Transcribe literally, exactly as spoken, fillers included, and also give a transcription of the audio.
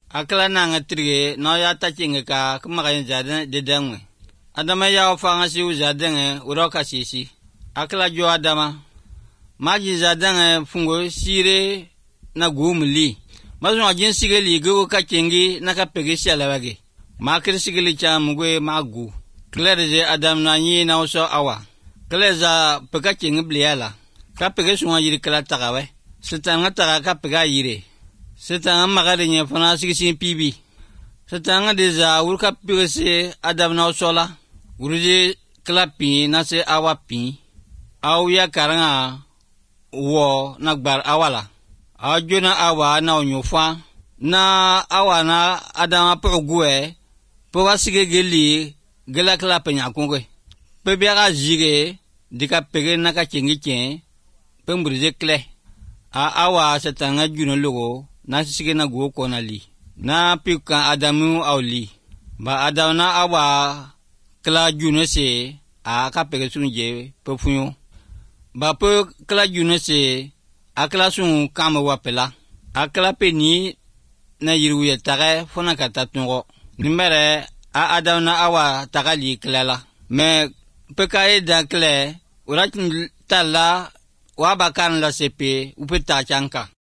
akala na ngatrige na ya takinga ka kuma ga jardin de dangwe adama ya fanga si u jardin uroka sisi akala jo adama maji jardin fungo sire na gumli mazu ajin sigeli go ka kingi na ka pege shalawage makir sigeli cha mugwe magu klereje adam na nyi na so awa kleza peka kingi bliala ka pege sunga yiri kala tagawe setanga taga ka pega yire setanga magade nya fana sigisi pibi setanga deja urka pege adam na sola uruje klapi na se awa pi au ya karanga wo nagbar awala ajuna awa na onyofa na awa na adama pogwe po wasige geli gela kala penya kongwe pe biaga jige dika pege na ka chengi chen pe mburije kle a awa setanga juno logo na sige na go konali na pika adamu awli ba adana awa kala juno se a ka pege sunje pe funyo ba pe kala juno se akla sun kama wapela akla peni na yiruye tare fona kata tungo nimere a adana awa tagali klela me pekae da kle uratin tala wabakan la sepe upeta chanka